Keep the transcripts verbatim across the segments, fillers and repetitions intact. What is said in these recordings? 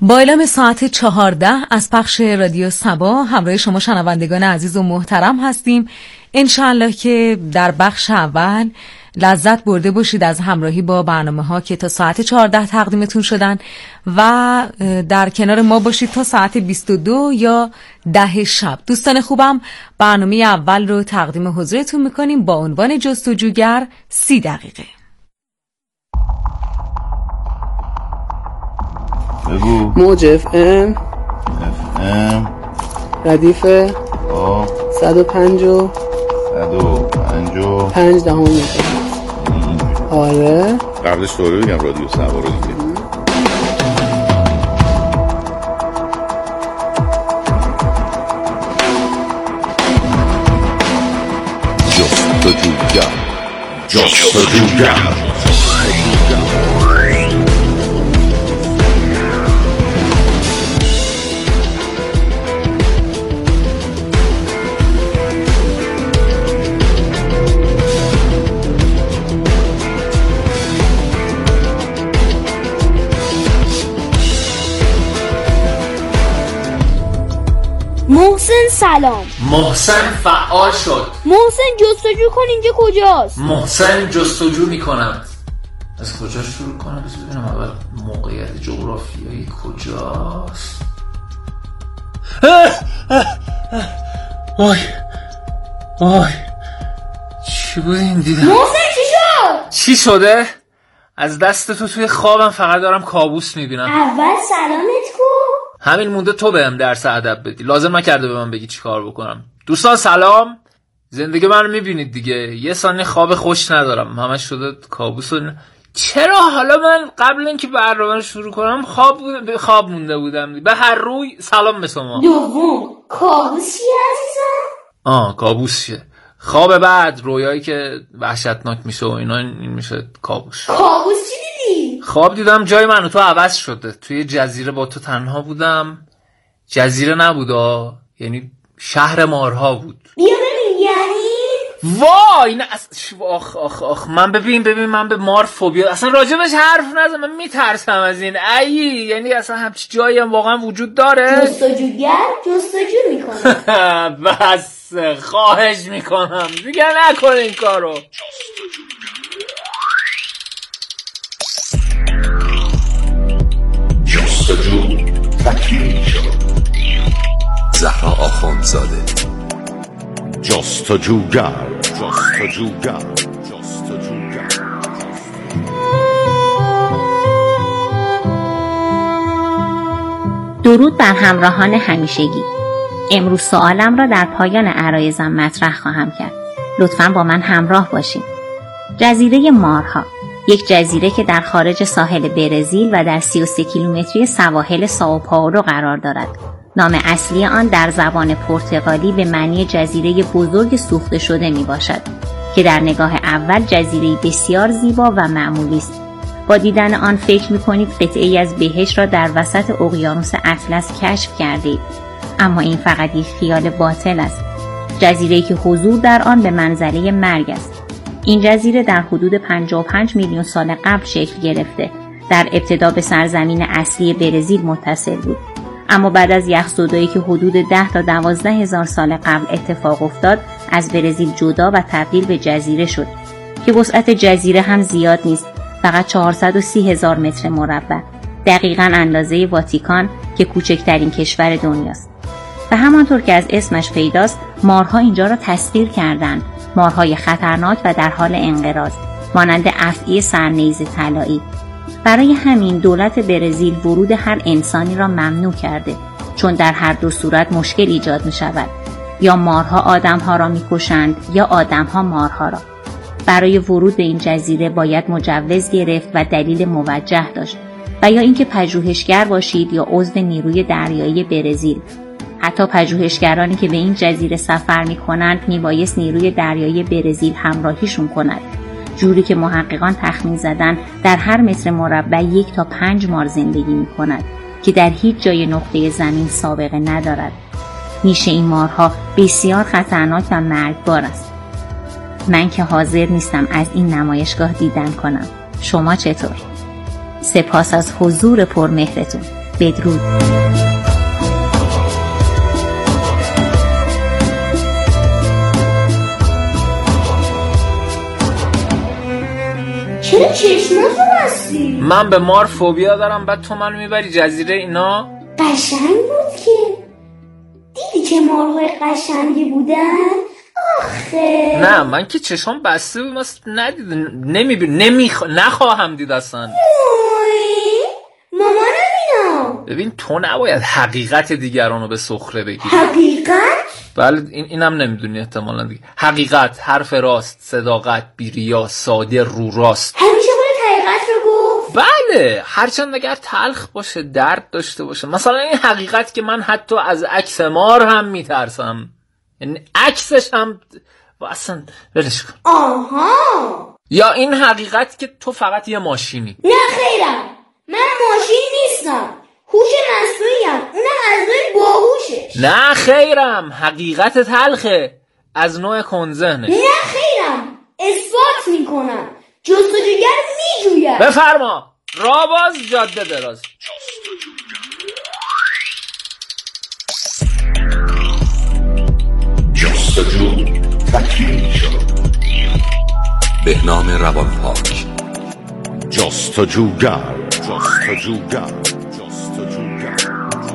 با اعلام ساعت چهارده از پخش رادیو سبا همراه شما شنوندگان عزیز و محترم هستیم. انشاءالله که در بخش اول لذت برده باشید از همراهی با برنامه ها که تا ساعت چهارده تقدیمتون شدن و در کنار ما باشید تا ساعت بیست و دو یا ده شب. دوستان خوبم، برنامه اول رو تقدیم حضورتون میکنیم با عنوان جستجوگر سی دقیقه. بگو. موج اف ام اف ام ردیف آه صد و پنج و صد و پنج و پنج دهم میکنه. آره قبلش دوره بگم رادیو سبا رو دیگه. جستجوگر جستجوگر محسن سلام. محسن فعال شد. محسن جستجو کن، اینجا کجاست؟ محسن جستجو میکنم. از کجا شروع کنم؟ بذار ببینم اول موقعیت جغرافیایی کجاست. وای وای چی بود این دیدم؟ محسن چی شد؟ چی شده؟ از دست تو توی خوابم فقط دارم کابوس میبینم. اول سلامت کن. همین مونده تو بهم درس ادب بدی. لازم نکرده به من بگی چی کار بکنم. دوستان سلام. زندگی من رو میبینید دیگه. یه ثانیه خواب خوش ندارم، همش شده کابوس. و چرا حالا من قبل اینکه برنامه رو شروع کنم خواب بود... خواب مونده بودم. به هر روی سلام به شما. دوم کابوس چیه عزیزم؟ آه کابوس چیه؟ خواب بعد رویایی که وحشتناک میشه و اینا، این میشه کابوس. کابوس چی دیدی؟ خواب دیدم جای من و تو عوض شده. توی جزیره با تو تنها بودم. جزیره نبودا، یعنی شهر مارها بود. بیا ببین. یعنی وای نه اص... آخ آخ آخ من ببین ببین من به مار فوبیا، اصلا راجبش حرف نزن، من میترسم از این. ای یعنی اصلا همچی جایی هم واقعا وجود داره؟ جستجوگر جستجو میکنه. بس خواهش میکنم دیگه نکن این کارو. جستجو تکمیل شد. زهرا آخوندزاده. جستجوگر جستجوگر جستجوگر. درود بر همراهان همیشگی. امروز سوالم را در پایان عرایزم مطرح خواهم کرد. لطفاً با من همراه باشین. جزیره مارها، یک جزیره که در خارج ساحل برزیل و در سی و سه کیلومتری سواحل سائو پائولو قرار دارد. نام اصلی آن در زبان پرتغالی به معنی جزیره بزرگ سوخته شده می باشد که در نگاه اول جزیره بسیار زیبا و معمولی است. با دیدن آن فکر می کنید قطعه‌ای از بهشت را در وسط اقیانوس اطلس کشف کردید، اما این فقط یک خیال باطل است. جزیره‌ای که حضور در آن به منزله مرگ است. این جزیره در حدود پنجاه و پنج میلیون سال قبل شکل گرفته، در ابتدا به سرزمین اصلی برزیل متصل بود، اما بعد از یخزدایی که حدود ده تا دوازده هزار سال قبل اتفاق افتاد، از برزیل جدا و تبدیل به جزیره شد که وسعت جزیره هم زیاد نیست، فقط چهارصد و سی هزار متر مربع، دقیقاً اندازه واتیکان که کوچکترین کشور دنیاست. و همانطور که از اسمش پیداست، مارها اینجا را تسخیر کردند، مارهای خطرناک و در حال انقراض، مانند افعی سرنیز طلایی. برای همین دولت برزیل ورود هر انسانی را ممنوع کرده، چون در هر دو صورت مشکل ایجاد می شود. یا مارها آدمها را می کشند یا آدمها مارها را. برای ورود به این جزیره باید مجوز گرفت و دلیل موجه داشت، و یا اینکه پژوهشگر باشید یا عضو نیروی دریایی برزیل. حتی پژوهشگرانی که به این جزیره سفر می کنند می بایست نیروی دریایی برزیل همراهیشون کند، جوری که محققان تخمین زدن در هر متر مربع یک تا پنج مار زندگی می کند که در هیچ جای نقطه زمین سابقه ندارد. نیش این مارها بسیار خطرناک و مرگبار است. من که حاضر نیستم از این نمایشگاه دیدن کنم. شما چطور؟ سپاس از حضور پرمهرتون. بدرود. چرا چشماتو بستی؟ من به مار فوبیا دارم، بعد تو منو میبری جزیره اینا؟ قشنگ بود که دیدی که مارهای قشنگی بودن؟ آخه نه من که چشام بسته بود، مثل ندید نمیبینم نمیخ... نخواهم دید اصلا. اوی مامانم اینا. ببین تو نباید حقیقت دیگرانو به سخره بگیری. حقیقت؟ بله این اینم نمیدونی احتمالاً دیگه. حقیقت، حرف راست، صداقت، بی‌ریا، ساده، رو راست. همیشه باید حقیقت رو گفت؟ بله هرچند اگر تلخ باشه، درد داشته باشه. مثلا این حقیقت که من حتی از عکس مار هم میترسم، یعنی عکسش هم اصلا ولش کن. آها. یا این حقیقت که تو فقط یه ماشینی. نه خیرم، من ماشین نیستم، هوش مصنوعیم، اونم از نوع باهوشش. نه خیرم، حقیقت تلخه، از نوع کنزهنه. نه خیرم، اثبات میکنم، جستجوگر میجویم. بفرما، راه باز، جاده دراز. جستجو تکمیل شد. بهنام روانپاک، جستجوگر جستجوگر جستجوگر.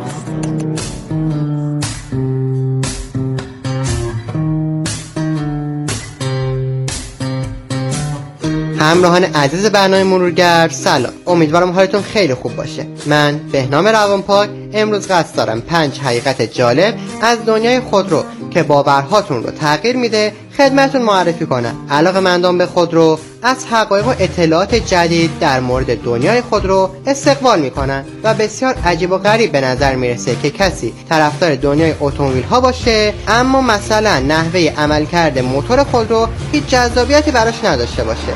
همراهان عزیز برنامه مرورگر سلام، امیدوارم حالتون خیلی خوب باشه. من بهنام روانپاک امروز قصد دارم پنج حقیقت جالب از دنیای خودرو که باورهاتون رو تغییر میده خدمتون معرفی کنم. علاقه‌مندان به خودرو از حقایق و اطلاعات جدید در مورد دنیای خودرو استقبال میکنن و بسیار عجیب و غریب به نظر میرسه که کسی طرفدار دنیای اتومبیل ها باشه اما مثلا نحوه عملکرد موتور خودرو هیچ جذابیتی براش نداشته باشه.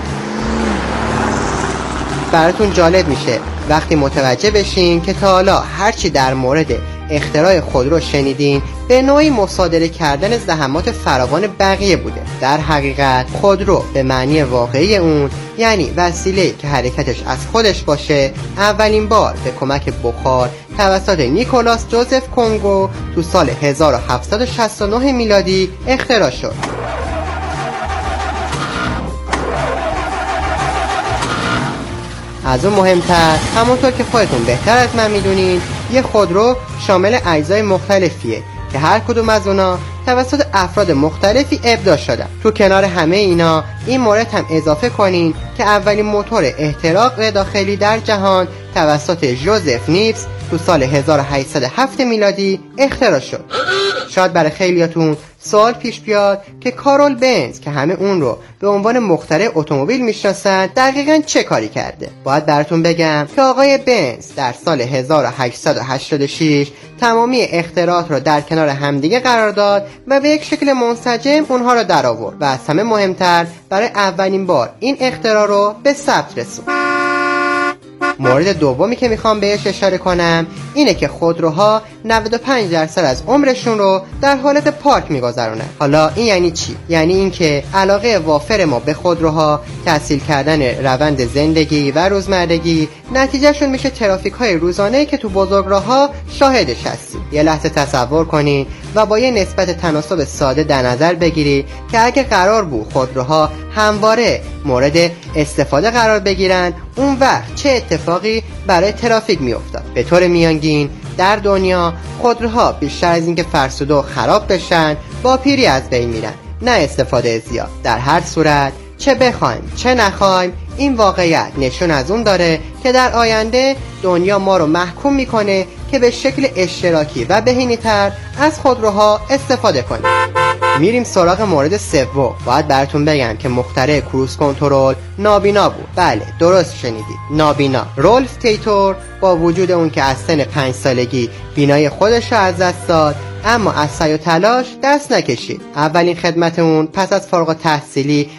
براتون جالب میشه وقتی متوجه بشین که تا حالا هرچی در مورد اختراع خودرو شنیدین به نوعی مصادره کردن زحمات فراوان بقیه بوده. در حقیقت خودرو به معنی واقعی اون، یعنی وسیله‌ای که حرکتش از خودش باشه، اولین بار به کمک بخار توسط نیکولاس جوزف کنگو تو سال هزار و هفتصد و شصت و نه میلادی اختراع شد. از اون مهمتر، همونطور که خودتون بهتر از من میدونین، یه خودرو شامل اجزای مختلفیه که هر کدوم از اونا توسط افراد مختلفی ابداع شدن. تو کنار همه اینا این مورد هم اضافه کنین که اولین موتور احتراق داخلی در جهان توسط جوزف نیبس تو سال هزار و هشتصد و هفت میلادی اختراع شد. شاید برای خیلیاتون سوال پیش بیاد که کارول بنز که همه اون رو به عنوان مخترع اتومبیل میشناسن دقیقاً چه کاری کرده. باید براتون بگم که آقای بنز در سال هزار و هشتصد و هشتاد و شش تمامی اختراعات رو در کنار همدیگه قرار داد و به یک شکل منسجم اونها رو در آورد و از همه مهمتر برای اولین بار این اختراع رو به ثبت رسوند. مورد دومی که میخوام بهش اشاره کنم اینه که خودروها نود و پنج درصد از عمرشون رو در حالت پارک میگذرونن. حالا این یعنی چی؟ یعنی اینکه علاقه وافر ما به خودروها، تحصیل کردن روند زندگی و روزمرگی نتیجهشون میشه ترافیک های روزانه‌ای که تو بزرگراه‌ها شاهدش هستیم. یه لحظه تصور کنین و با یه نسبت تناسب ساده در نظر بگیری که اگه قرار بود خودروها همواره مورد استفاده قرار بگیرن، اون وقت چه اتفاقی برای ترافیک میافتاد؟ به طور میانگین در دنیا خودروها بیشتر از اینکه فرسوده و خراب بشن با پیری از بین میرن، نه استفاده زیاد. در هر صورت چه بخوایم چه نخوایم این واقعیت نشون از اون داره که در آینده دنیا ما رو محکوم میکنه که به شکل اشتراکی و بهینه‌تر از خودروها استفاده کنیم. میریم سراغ مورد سوم. باید براتون بگم که مخترع کروز کنترل نابینا بود. بله درست شنیدید، نابینا. رولف تیتور با وجود اون که از سن پنج سالگی بینایی خودش رو از دست داد، اما از سعی و تلاش دست نکشید. اولین خدمت اون پس از فارغ التحصیلی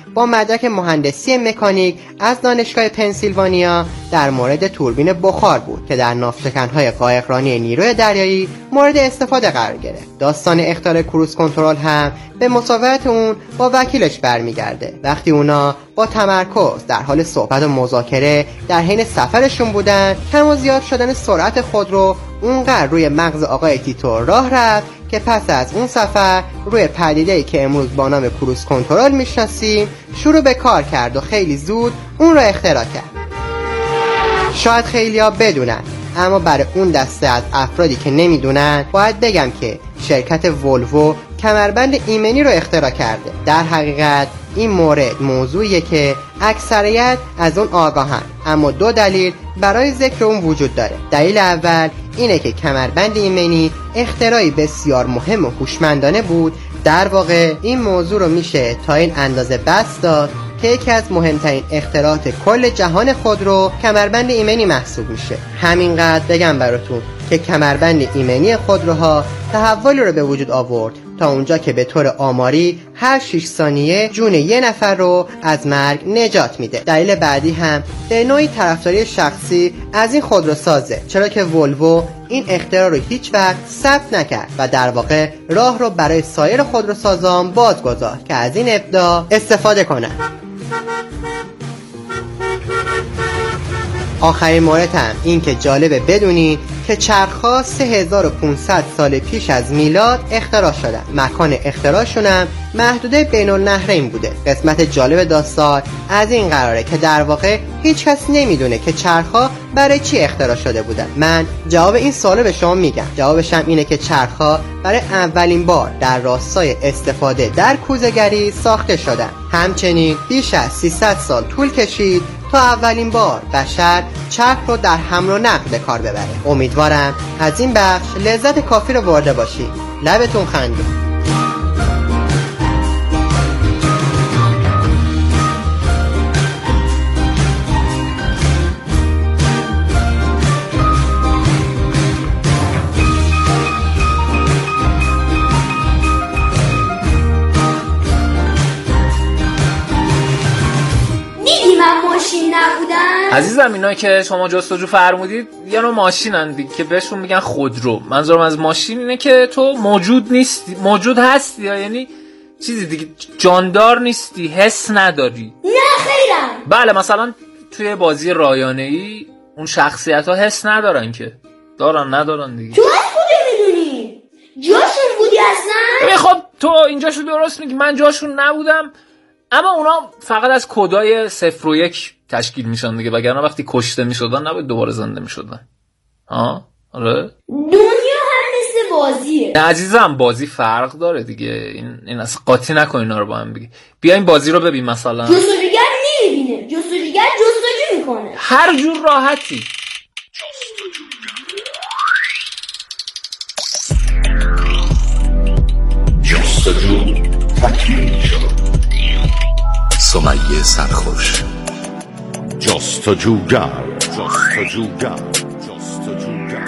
با مدرک مهندسی مکانیک از دانشگاه پنسیلوانیا در مورد توربین بخار بود که در ناوشکن‌های قایقرانی نیروی دریایی مورد استفاده قرار گرفت. داستان اختراع کروز کنترل هم به مصاحبت اون با وکیلش برمیگرده. وقتی اونا با تمرکز در حال صحبت و مذاکره در حین سفرشون بودن، کم و زیاد شدن سرعت خودرو اونقدر روی مغز آقای تیتو راه رفت که پس از اون سفر روی پدیده‌ای که امروز با نام کروز کنترل میشناسیم شروع به کار کرد و خیلی زود اون را اختراع کرد. شاید خیلی‌ها بدونن، اما برای اون دسته از افرادی که نمیدونن باید بگم که شرکت ولوو کمربند ایمنی رو اختراع کرده. در حقیقت این مورد موضوعیه که اکثریت از اون آگاهن، اما دو دلیل برای ذکر اون وجود داره. دلیل اول اینه که کمربند ایمنی اختراعی بسیار مهم و هوشمندانه بود. در واقع این موضوع رو میشه تا این اندازه بس داد که یکی از مهمترین اختراعات کل جهان خودرو کمربند ایمنی محسوب میشه. همینقدر بگم براتون که کمربند ایمنی خودروها تحولی رو به وجود آورد تا اونجا که به طور آماری هر شش ثانیه جون یه نفر رو از مرگ نجات میده. دلیل بعدی هم به نوعی طرفداری شخصی از این خودروسازه، چرا که ولوو این اختراع رو هیچ وقت ثبت نکرد و در واقع راه رو برای سایر خودروسازان باز گذاشت که از این ابداع استفاده کنن. آخرین مورد هم این که جالبه بدونی که چرخ‌ها سه هزار و پانصد سال پیش از میلاد اختراع شدن. مکان اختراعشون هم محدوده بین النهرین بوده. قسمت جالب داستان از این قراره که در واقع هیچ کس نمیدونه که چرخ‌ها برای چی اختراع شده بودن. من جواب این سوالو به شما میگم. جوابش هم اینه که چرخ‌ها برای اولین بار در راستای استفاده در کوزه‌گری ساخته شدن. همچنین بیش از سیصد سال طول کشید تا اولین بار بشر چرخ رو در حمل و نقل به کار ببره. امیدوارم از این بخش لذت کافی رو برده باشید. لبتون خندید. عزیزم اینا که شما جستجو فرمودید یه نوع ماشینن دیگه که بهشون میگن خودرو. منظورم از ماشین اینه که تو موجود نیستی، موجود هستی، یعنی چیزی دیگه، جاندار نیستی، حس نداری. نه خیرم. بله، مثلا توی بازی رایانه‌ای اون شخصیت ها حس ندارن که دارن ندارن دیگه. تو از کجا میدونی؟ جاشون بودی اصلا؟ خب تو اینجاشو درست میگی، من جاشون نبودم، اما اونا فقط از کدای صفر و یک تشکیل میشن دیگه، وگرنه وقتی کشته میشدن نباید دوباره زنده میشدن. ها آره، دنیا هم مثل بازیه. نه عزیزم، بازی فرق داره دیگه. این این اصلا قاطی نکن اینا رو با هم دیگه. بیا این بازی رو ببین. مثلا جستجوگر نمیبینه، جستجوگر جستجو میکنه هر جور راحتی. جستجو تکمیل شد. سمیه سرخوش جستجوگر جستجوگر جستجوگر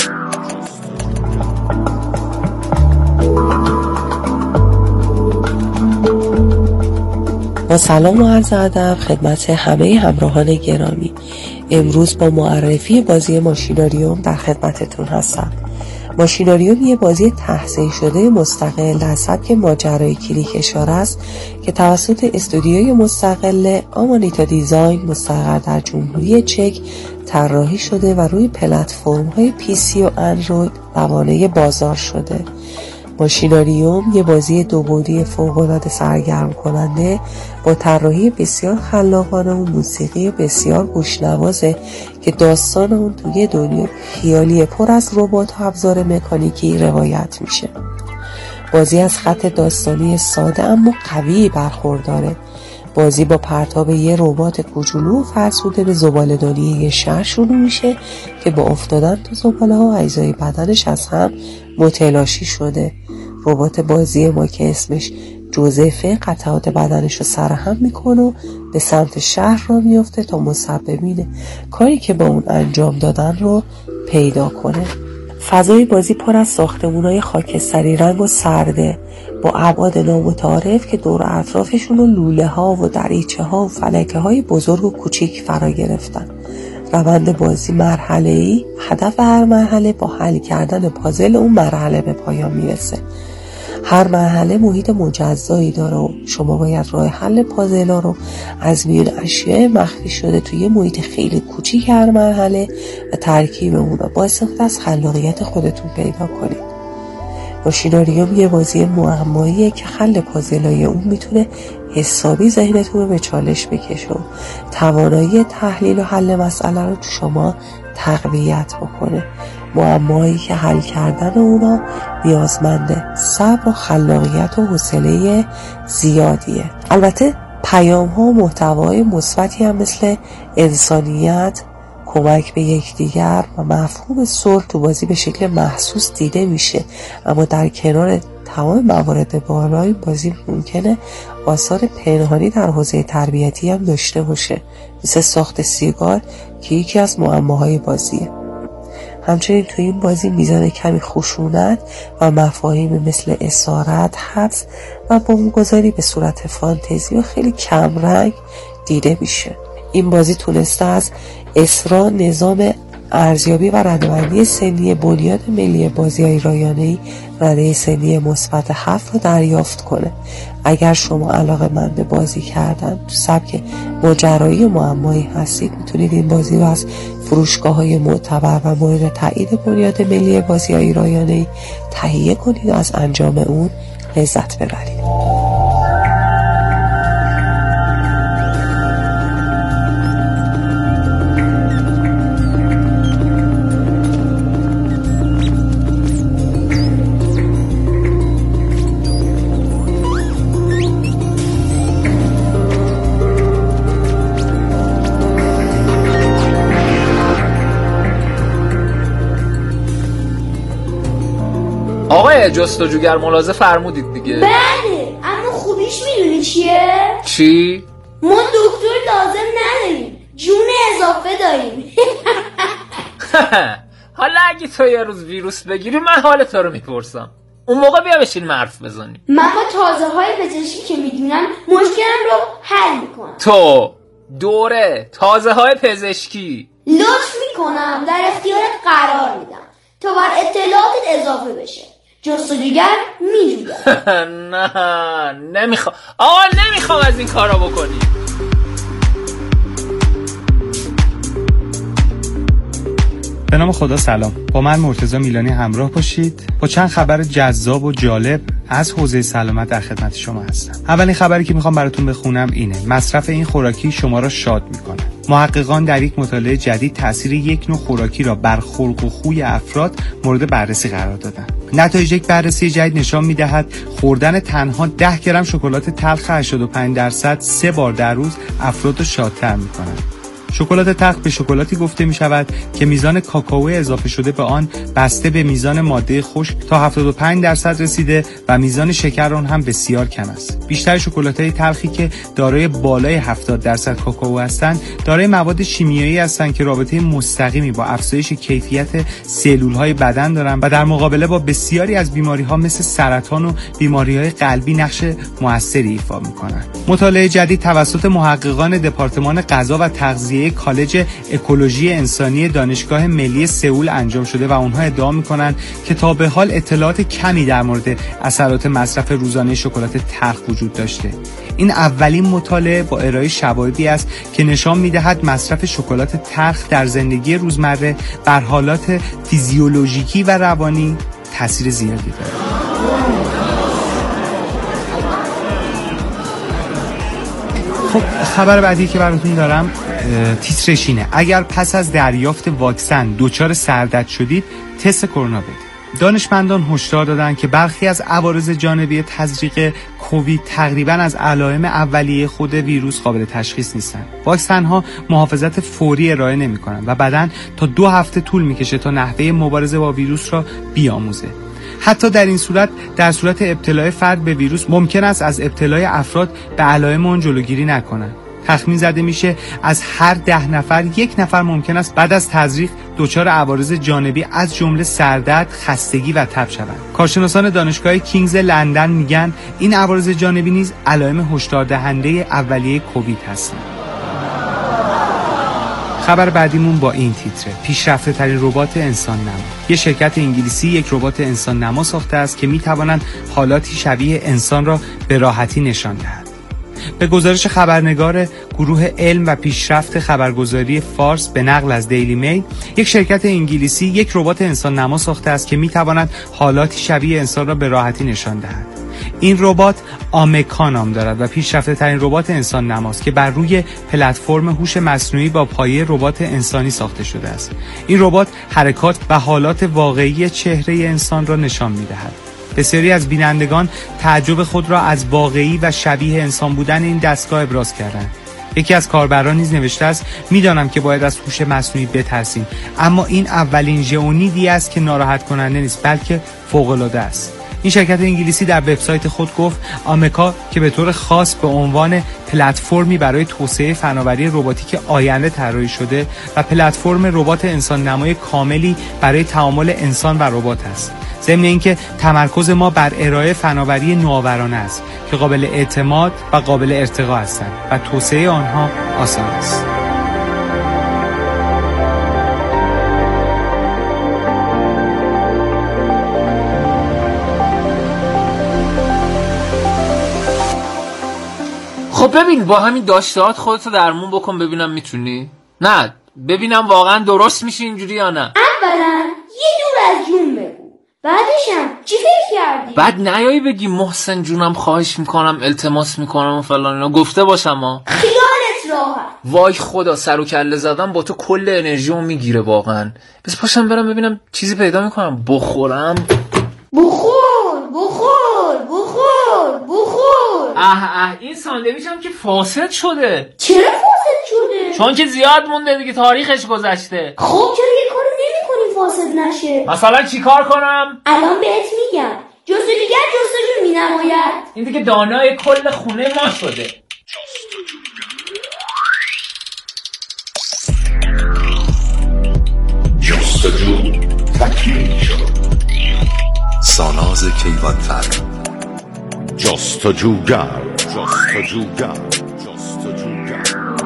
با سلام و عرض ادب خدمت همه همراهان گرامی. امروز با معرفی بازی ماشیناریوم در خدمتتون هستم. ماشیناریوم یه بازی تحسین شده مستقل در سبک ماجرای کلیکشار است که توسط استودیوی مستقل آمانیتا دیزاین مستقر در جمهوری چک طراحی شده و روی پلتفرم‌های پی سی و اندروید روانه بازار شده. ماشیناریوم یه بازی دو بعدی فوق‌العاده سرگرم کننده با طراحی بسیار خلاقانه و موسیقی بسیار گوش‌نوازه که داستان اون توی دنیا خیالی پر از ربات و ابزار مکانیکی روایت میشه. بازی از خط داستانی ساده اما قوی برخورداره. بازی با پرتاب یه ربات کوچولو و فرسوده به زباله‌دانی یه شهر شروع میشه که با افتادن تو زباله ها اجزای بدنش از هم متلاشی شده. ربات بازی ما که اسمش جوزفه قطعات بدنش رو سرهم میکنه و به سمت شهر را میفته تا مسببین کاری که با اون انجام دادن رو پیدا کنه. فضای بازی پر از ساختمان‌های خاکستری رنگ و سرده با ابعاد نامتعارف که دور اطرافشون رو لوله ها و دریچه ها و فلکه های بزرگ و کوچیک فرا گرفتن. روند بازی مرحله‌ای، هدف هر مرحله با حل کردن پازل اون مرحله به پایان میرسه. هر مرحله محیط مجزایی داره و شما باید راه حل پازل‌ها رو از میون اشیاء مخفی شده توی یه محیط خیلی کوچیک هر مرحله و ترکیب اون رو با استفاده از خلاقیت خودتون پیدا کنید. ماشیناریوم یه بازی معماییه که حل پازل‌های اون میتونه حسابی ذهنتون رو به چالش بکشه و توانایی تحلیل و حل مسئله رو تو شما تقویت بکنه. معمایی که حل کردن اونا نیازمنده صبر و خلاقیت و حوصله زیادیه. البته پیام ها و محتوای مثبتی هم مثل انسانیت، کمک به یکدیگر و مفهوم صلح تو بازی به شکل محسوس دیده میشه، اما در کنار تمام موارد بالای بازی ممکنه آثار پنهانی در حوزه تربیتی هم داشته باشه، مثل ساخت سیگار که یکی از معماهای بازیه. همچنین تو این بازی میزان کمی خشونت و مفاهیم مثل اسارت، حبس و بمبگذاری به صورت فانتزی و خیلی کم رنگ دیده میشه. این بازی تونسته از اسرا نظام ارزیابی و رده‌بندی سنی بنیاد ملی بازی‌های رایانه‌ای رده سنی مثبت هفت رو دریافت کنه. اگر شما علاقه‌مند به بازی کردن تو سبک ماجرایی و معمایی هستید، میتونید این بازی رو از فروشگاه‌های معتبر و مورد تایید بنیاد ملی بازی‌های رایانه‌ای تهیه کنید و از انجام اون لذت ببرید. آقای جستجوگر ملاحظه فرمودید دیگه. بله، اما خوبیش میدونی چیه؟ چی؟ ما دکتر لازم نداریم، جون اضافه داریم. حالا اگه تو یه روز ویروس بگیری من حال تو رو میپرسم، اون موقع بیا بشین حرف بزنیم. من با تازه های پزشکی که میدونم مشکلم رو حل میکنم. تو دوره تازه های پزشکی لطف میکنم در اختیارت قرار میدم تا بر اطلاعاتت اضافه بشه. جستجوگر میجوید. نه نمیخوام آقا، نمیخوام از این کارا بکنی. به نام خدا سلام، با من مرتضی میلانی همراه باشید. با چند خبر جذاب و جالب از حوزه سلامت در خدمت شما هستم. اولین خبری که میخوام براتون بخونم اینه: مصرف این خوراکی شما را شاد میکنه. محققان در یک مطالعه جدید تاثیر یک نوع خوراکی را بر خلق و خوی افراد مورد بررسی قرار دادن. نتایج یک بررسی جدید نشان میدهد خوردن تنها ده گرم شکلات تلخ هشتاد و پنج درصد سه بار در روز افراد را شادتر میکنند. شکلات تلخ به شکلاتی گفته می شود که میزان کاکائو اضافه شده به آن بسته به میزان ماده خشک تا هفتاد و پنج درصد رسیده و میزان شکر آن هم بسیار کم است. بیشتر شکلات‌های تلخی که دارای بالای هفتاد درصد کاکائو هستند، دارای مواد شیمیایی هستند که رابطه مستقیمی با افزایش کیفیت سلول‌های بدن دارند و در مقابله با بسیاری از بیماری‌ها مثل سرطان و بیماری‌های قلبی نقش موثری ایفا می‌کنند. مطالعه جدید توسط محققان دپارتمان غذا و تغذیه کالج اکولوژی انسانی دانشگاه ملی سئول انجام شده و اونها ادعا میکنن که تا به حال اطلاعات کمی در مورد اثرات مصرف روزانه شکلات تلخ وجود داشته. این اولین مطالعه با ارائه شواهدی است که نشان میدهد مصرف شکلات تلخ در زندگی روزمره بر حالات فیزیولوژیکی و روانی تاثیر زیادی دارد. خب خبر بعدی که براتون دارم تیترش اینه: اگر پس از دریافت واکسن دچار سردرد شدید تست کرونا بدید. دانشمندان هشدار دادند که برخی از عوارض جانبی تزریق کووید تقریباً از علائم اولیه خود ویروس قابل تشخیص نیستند. واکسن ها محافظت فوری ارائه نمی‌کنند و بدن تا دو هفته طول می‌کشه تا نحوه مبارزه با ویروس را بیاموزه. حتی در این صورت در صورت ابتلای فرد به ویروس ممکن است از ابتلای افراد به علائم آن جلوگیری نکنند. تخمین زده میشه از هر ده نفر یک نفر ممکن است بعد از تزریق دچار عوارض جانبی از جمله سردرد، خستگی و تب شوند. کارشناسان دانشگاه کینگز لندن میگن این عوارض جانبی نیز علائم هشدار دهنده اولیه کووید هستند. خبر بعدیمون با این تیتره: پیشرفته ترین ربات انسان نما. یه شرکت انگلیسی یک ربات انسان نما ساخته است که میتوانند حالاتی شبیه انسان را به راحتی نشان دهد. به گزارش خبرنگار گروه علم و پیشرفت خبرگزاری فارس به نقل از دیلی میل، یک شرکت انگلیسی یک ربات انسان نما ساخته است که میتواند حالاتی شبیه انسان را به راحتی نشان دهد. این ربات آمکا نام دارد و پیشرفته ترین ربات انسان نماست که بر روی پلتفرم هوش مصنوعی با پایه ربات انسانی ساخته شده است. این ربات حرکات و حالات واقعی چهره انسان را نشان می‌دهد. بسیاری از بینندگان تعجب خود را از واقعی و شبیه انسان بودن این دستگاه ابراز کردند. یکی از کاربران نیز نوشته است: میدانم که باید از هوش مصنوعی بترسیم، اما این اولین ژئونیدی است که ناراحت کننده نیست، بلکه فوق‌العاده است. این شرکت انگلیسی در وبسایت خود گفت آمکا که به طور خاص به عنوان پلتفرمی برای توسعه فناوری رباتیک آینده طراحی شده و پلتفرم ربات انسان نمای کاملی برای تعامل انسان و ربات است. ضمن اینکه تمرکز ما بر ارائه فناوری نوآورانه است که قابل اعتماد و قابل ارتقا هستند و توسعه آنها آسان است. خب ببین با همین داشتهات خودتو درمون بکن ببینم میتونی؟ نه ببینم واقعا درست میشه اینجوری یا نه. اولا یه دور از جون بگو، بعدشم چی فکر کردی؟ بعد نیایی بگی محسن جونم خواهش میکنم التماس میکنم و فلان اینا، گفته باشم ها. خیالت راحت. وای خدا سر و کله زدم با تو کل انرژیمو میگیره واقعا. بس پاشم برم ببینم چیزی پیدا میکنم بخورم. بخور بخور بخور بخور. اه اه این ساندویچ هم که فاسد شده. چرا فاسد شده؟ چون که زیاد مونده دیگه، تاریخش گذشته. خب چرا یه کاری نمی‌کنی فاسد نشه؟ مثلا چیکار کنم؟ الان بهت میگم. جستجوگر جستجو مینماید. این دیگه دانای کل خونه ما شده. جستجو تکمیل شد. ساناز کیوانفر جستجوگر جستجوگر جستجوگر.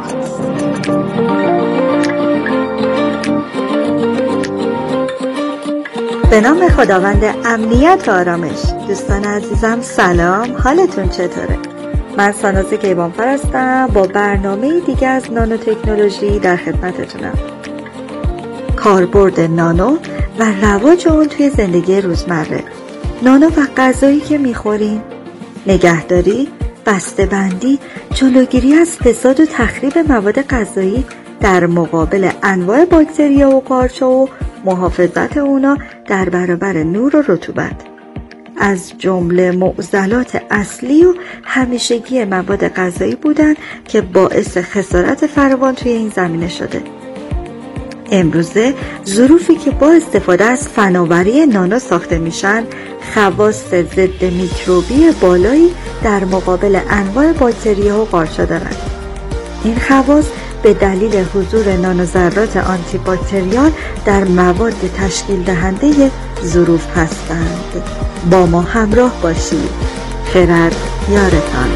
به نام خداوند امنیت و آرامش. دوستان عزیزم سلام، حالتون چطوره؟ من ساناز کیوانفر هستم با برنامه دیگه از نانو تکنولوژی در خدمتتونم. کاربرد نانو و رواج اون توی زندگی روزمره. نانو و غذایی که میخوریم، نگهداری، بسته‌بندی، جلوگیری از فساد و تخریب مواد غذایی در مقابل انواع باکتریا و قارچ‌ها و محافظت اونا در برابر نور و رطوبت. از جمله معضلات اصلی و همیشگی مواد غذایی بودن که باعث خسارت فراوان توی این زمینه شده. امروزه ظروفی که با استفاده از فناوری نانو ساخته میشن خواص ضد میکروبی بالایی در مقابل انواع باکتریا و قارچ‌ها دارند. این خواص به دلیل حضور نانوذرات آنتی باکتریال در مواد تشکیل دهنده ظروف هستند. با ما همراه باشید. خرد یارتان.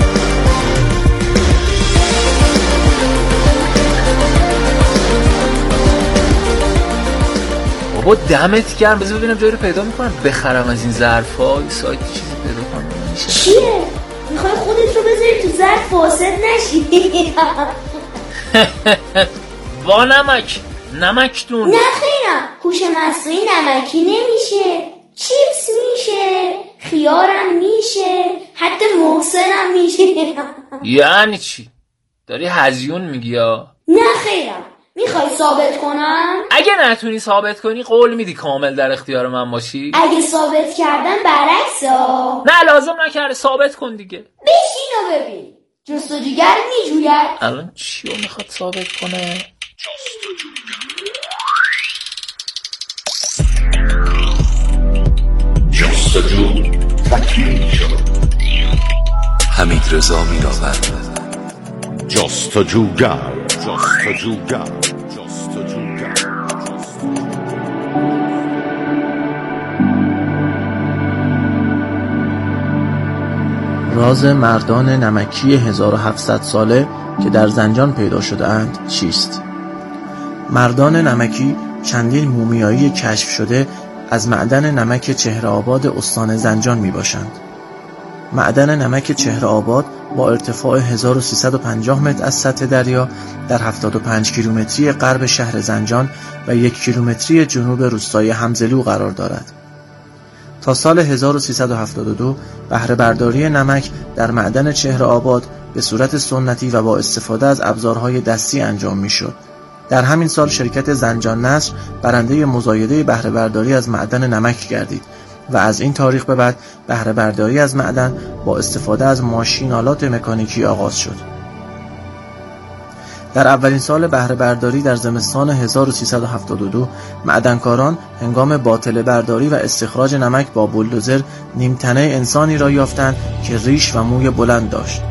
بابا دمت گرم، بذار ببینم جایی رو پیدا میکنم بخرم از این ظرفا. یه سایت چیزی پیدا کنم. چیه؟ میخوای خودت رو بذاری تو ظرف فاسد نشی؟ با نمک نمکتون. نه خیرم، هوش مصنوعی نمکی نمیشه، چیپس میشه، خیارم میشه، حتی محسنم میشه. یعنی چی؟ داری هزیون میگی یا؟ نه خیرم، میخوای ثابت کنم؟ اگه نتونی ثابت کنی قول میدی کامل در اختیار من باشی؟ اگه ثابت کردم برعکس ها. نه لازم نکرده، ثابت کن دیگه. بشین و ببین. جستجوگر میجوید. الان چی رو میخواد ثابت کنه؟ جستجو تکمیل شد. حمید رضا میراوند جستجوگر جستجوگر جستجوگر راز مردان نمکی هزار و هفتصد ساله که در زنجان پیدا شده اند چیست؟ مردان نمکی چندین مومیایی کشف شده از معدن نمک چهرآباد استان زنجان می باشند. معدن نمک چهرآباد با ارتفاع هزار و سیصد و پنجاه متر از سطح دریا در هفتاد و پنج کیلومتری غرب شهر زنجان و یک کیلومتری جنوب روستای همزلو قرار دارد. تا سال هزار و سیصد و هفتاد و دو بهره برداری نمک در معدن چهرآباد به صورت سنتی و با استفاده از ابزارهای دستی انجام می‌شد. در همین سال شرکت زنجان نصر برنده مزایده بهره برداری از معدن نمک گردید و از این تاریخ به بعد بهره برداری از معدن با استفاده از ماشین‌آلات مکانیکی آغاز شد. در اولین سال بهره برداری در زمستان هزار و سیصد و هفتاد و دو معدنکاران هنگام باطله برداری و استخراج نمک با بولدوزر نیمتنه انسانی را یافتند که ریش و موی بلند داشت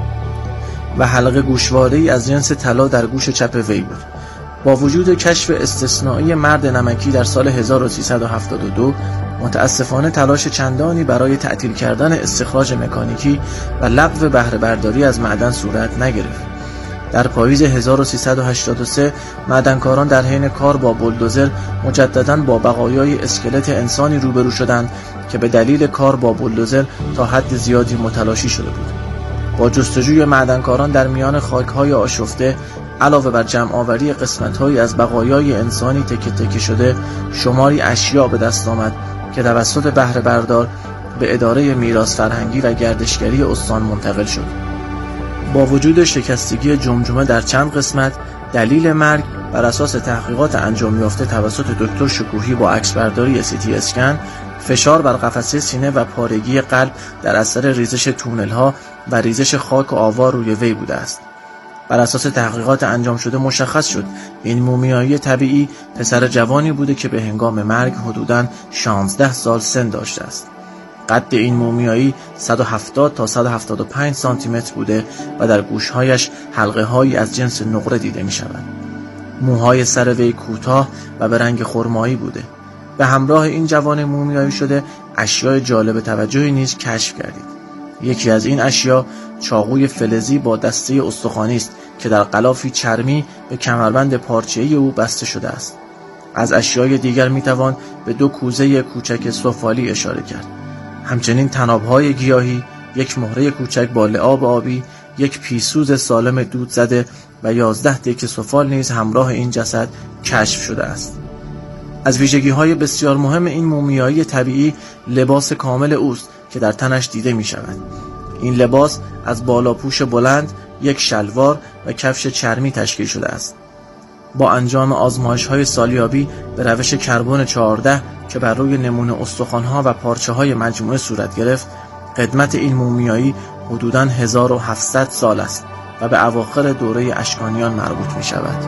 و حلقه گوشواره‌ای از جنس طلا در گوش چپ وی بود. با وجود کشف استثنایی مرد نمکی در سال هزار و سیصد و هفتاد و دو متاسفانه تلاش چندانی برای تعطیل کردن استخراج مکانیکی و لغو بهره برداری از معدن صورت نگرفت. در پاییز هزار و سیصد و هشتاد و سه معدنکاران در حین کار با بولدوزر مجدداً با بقایای اسکلت انسانی روبرو شدند که به دلیل کار با بولدوزر تا حد زیادی متلاشی شده بود. با جستجوی معدنکاران در میان خاک‌های آشفته علاوه بر جمع آوری قسمت‌هایی از بقایای انسانی تکه تکه شده، شماری اشیا به دست آمد که توسط بهره بردار به اداره میراث فرهنگی و گردشگری استان منتقل شد. با وجود شکستگی جمجمه در چند قسمت، دلیل مرگ بر اساس تحقیقات انجام یافته توسط دکتر شکوهی با عکسبرداری سی تی اسکن، فشار بر قفسه سینه و پارگی قلب در اثر ریزش تونل‌ها و ریزش خاک و آوار روی وی بوده است. بر اساس تحقیقات انجام شده مشخص شد این مومیایی طبیعی پسر جوانی بوده که به هنگام مرگ حدوداً شانزده سال سن داشته است. قد این مومیایی صد و هفتاد تا صد و هفتاد و پنج سانتی متر بوده و در گوشهایش حلقه هایی از جنس نقره دیده می شود. موهای سر وی کوتاه و به رنگ خرمایی بوده. به همراه این جوان مومیایی شده اشیاء جالب توجهی نیز کشف کردید. یکی از این اشیا چاقوی فلزی با دسته استخوانی است که در غلافی چرمی به کمربند پارچه‌ای او بسته شده است. از اشیای دیگر می توان به دو کوزه کوچک سفالی اشاره کرد. همچنین طناب‌های گیاهی، یک مهره کوچک با لعاب آبی، یک پیسوز سالم دود زده و یازده تکه سفال نیز همراه این جسد کشف شده است. از ویژگی‌های بسیار مهم این مومیایی طبیعی لباس کامل اوست که در تنش دیده می شود. این لباس از بالاپوش بلند، یک شلوار و کفش چرمی تشکیل شده است. با انجام آزمایش‌های سالیابی به روش کربن چهارده که بر روی نمونه استخوان‌ها و پارچه‌های مجموعه صورت گرفت، قدمت این مومیایی حدوداً هزار و هفتصد سال است و به اواخر دوره اشکانیان مربوط می شود.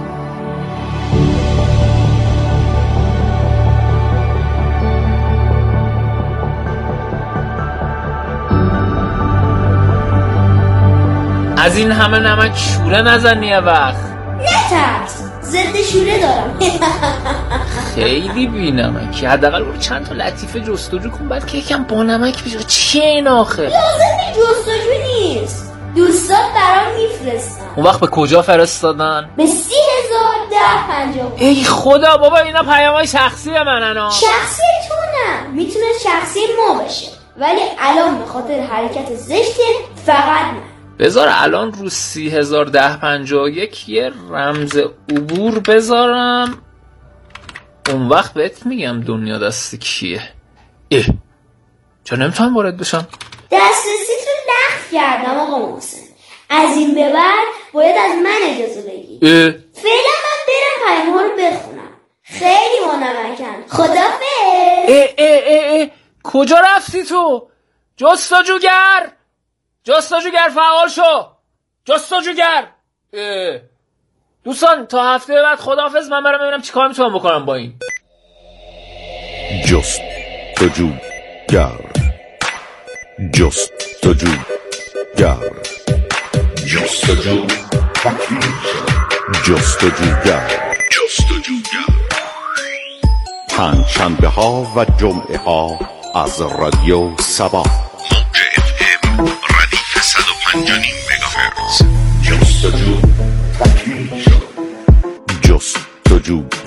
از این همه نمک شوره نزنی یه وقت. نترس، ضد شوره دارم. خیلی بی نمکی. حداقل برو چند تا لطیفه جستجو کن بعد که یکم با نمک بشه. چیه این آخه؟ لازمی جستجو نیست، دوستان برام میفرستن. اون وقت به کجا فرستادن؟ به سی هزار ده پنجاه. ای خدا بابا اینا پیام‌های شخصی منن ها. شخصی تو نه، میتونه شخصی ما باشه، ولی الان به خاطر حرکت زشته فقط نه. بذار الان رو سی هزار ده پنجاه و یک یه رمز عبور بذارم، اون وقت بهت میگم دنیا دست کیه. اه چرا نمیتونم وارد بشم؟ دسترسی تو نقف کردم آقا محسن، از این به بعد باید از من اجازه بگی. فعلا من برم پیام ها رو بخونم. خیلی منمکن. خدافظ. اه اه اه اه کجا رفتی تو؟ جستجوگر جستجوگر فعال شو. جستجوگر. دوستان تا هفته بعد خداحافظ. من برم ببینم چیکار میتونم بکنم با این. جستجوگر جستجوگر جستجو جستجوگر جستجوگر پنج شنبه ها و جمعه ها از رادیو سبا موج اف ام ردیف صد و پنج و نیم مگاهرتز. جستجو تکمیل شد. جستجو